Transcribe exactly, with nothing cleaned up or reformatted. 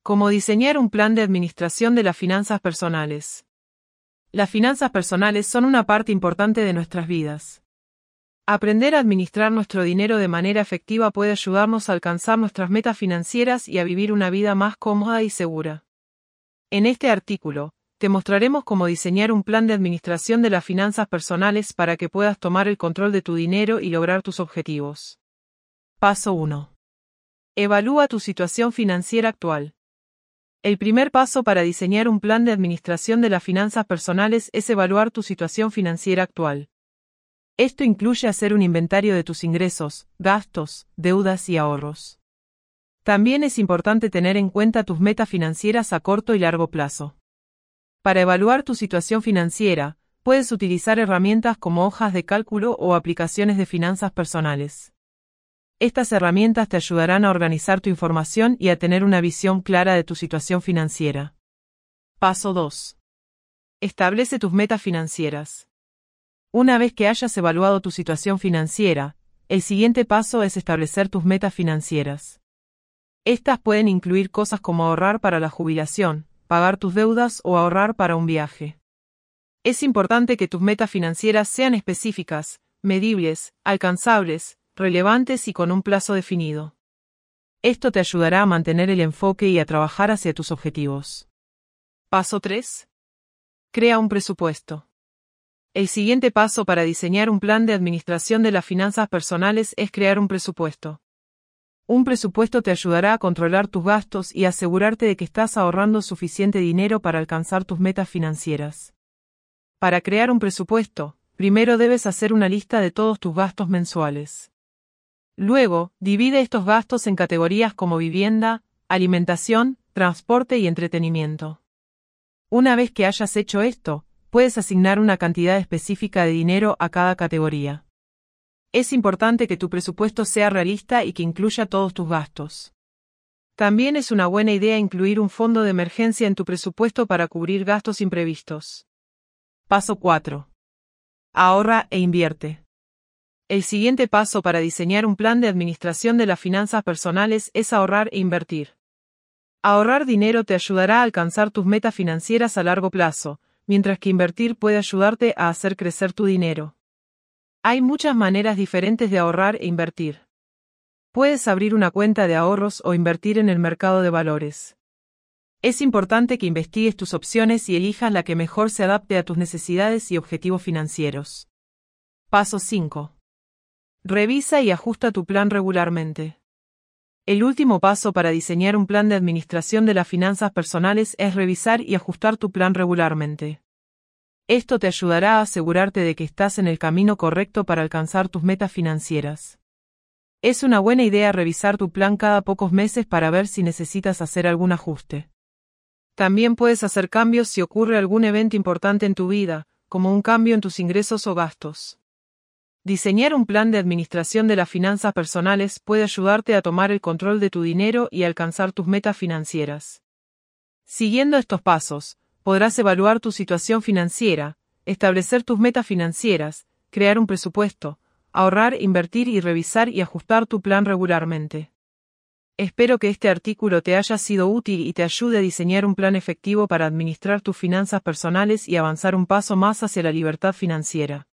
Cómo diseñar un plan de administración de las finanzas personales. Las finanzas personales son una parte importante de nuestras vidas. Aprender a administrar nuestro dinero de manera efectiva puede ayudarnos a alcanzar nuestras metas financieras y a vivir una vida más cómoda y segura. En este artículo, te mostraremos cómo diseñar un plan de administración de las finanzas personales para que puedas tomar el control de tu dinero y lograr tus objetivos. Paso uno. Evalúa tu situación financiera actual. El primer paso para diseñar un plan de administración de las finanzas personales es evaluar tu situación financiera actual. Esto incluye hacer un inventario de tus ingresos, gastos, deudas y ahorros. También es importante tener en cuenta tus metas financieras a corto y largo plazo. Para evaluar tu situación financiera, puedes utilizar herramientas como hojas de cálculo o aplicaciones de finanzas personales. Estas herramientas te ayudarán a organizar tu información y a tener una visión clara de tu situación financiera. Paso dos. Establece tus metas financieras. Una vez que hayas evaluado tu situación financiera, el siguiente paso es establecer tus metas financieras. Estas pueden incluir cosas como ahorrar para la jubilación, pagar tus deudas o ahorrar para un viaje. Es importante que tus metas financieras sean específicas, medibles, alcanzables, relevantes y con un plazo definido. Esto te ayudará a mantener el enfoque y a trabajar hacia tus objetivos. Paso tres. Crea un presupuesto. El siguiente paso para diseñar un plan de administración de las finanzas personales es crear un presupuesto. Un presupuesto te ayudará a controlar tus gastos y asegurarte de que estás ahorrando suficiente dinero para alcanzar tus metas financieras. Para crear un presupuesto, primero debes hacer una lista de todos tus gastos mensuales. Luego, divide estos gastos en categorías como vivienda, alimentación, transporte y entretenimiento. Una vez que hayas hecho esto, puedes asignar una cantidad específica de dinero a cada categoría. Es importante que tu presupuesto sea realista y que incluya todos tus gastos. También es una buena idea incluir un fondo de emergencia en tu presupuesto para cubrir gastos imprevistos. Paso cuatro. Ahorra e invierte. El siguiente paso para diseñar un plan de administración de las finanzas personales es ahorrar e invertir. Ahorrar dinero te ayudará a alcanzar tus metas financieras a largo plazo, mientras que invertir puede ayudarte a hacer crecer tu dinero. Hay muchas maneras diferentes de ahorrar e invertir. Puedes abrir una cuenta de ahorros o invertir en el mercado de valores. Es importante que investigues tus opciones y elijas la que mejor se adapte a tus necesidades y objetivos financieros. Paso cinco. Revisa y ajusta tu plan regularmente. El último paso para diseñar un plan de administración de las finanzas personales es revisar y ajustar tu plan regularmente. Esto te ayudará a asegurarte de que estás en el camino correcto para alcanzar tus metas financieras. Es una buena idea revisar tu plan cada pocos meses para ver si necesitas hacer algún ajuste. También puedes hacer cambios si ocurre algún evento importante en tu vida, como un cambio en tus ingresos o gastos. Diseñar un plan de administración de las finanzas personales puede ayudarte a tomar el control de tu dinero y alcanzar tus metas financieras. Siguiendo estos pasos, podrás evaluar tu situación financiera, establecer tus metas financieras, crear un presupuesto, ahorrar, invertir y revisar y ajustar tu plan regularmente. Espero que este artículo te haya sido útil y te ayude a diseñar un plan efectivo para administrar tus finanzas personales y avanzar un paso más hacia la libertad financiera.